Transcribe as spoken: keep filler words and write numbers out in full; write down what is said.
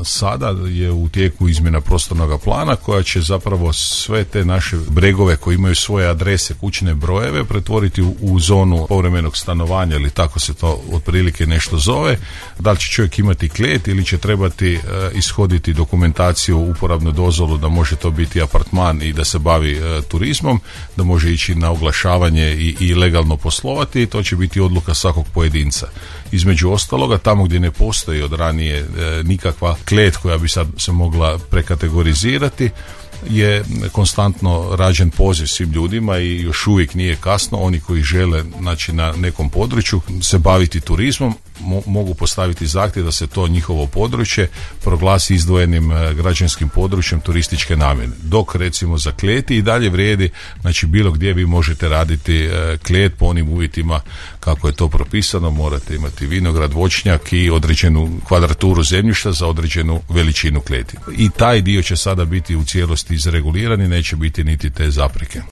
sada je u tijeku izmjena prostornog plana koja će zapravo sve te naše bregove koji imaju svoje adrese, kućne brojeve pretvoriti u, u zonu povremenog stanovanja ili tako se to otprilike nešto zove. Da li će čovjek imati klet ili će trebati e, ishoditi dokumentaciju, uporabnu dozvolu da može to biti apartman i da se bavi e, turizmom, da može ići na oglašavanje i, i legalno poslovati, i to će biti odluka svakog pojedinca. Između ostaloga, tamo gdje ne postoji od ranije e, nikakva klet koja bi sad se mogla prekategorizirati, je konstantno rađen poziv svim ljudima i još uvijek nije kasno. Oni koji žele, znači, na nekom području se baviti turizmom mo- mogu postaviti zahtjev da se to njihovo područje proglasi izdvojenim e, građanskim područjem turističke namjene. Dok recimo za kleti i dalje vrijedi, znači bilo gdje vi možete raditi e, klet po onim uvjetima kako je to propisano. Morate imati vinograd, voćnjak i određenu kvadraturu zemljišta za određenu veličinu kleti. I taj dio će sada biti u cijelosti izreguliran i neće biti niti te zapreke.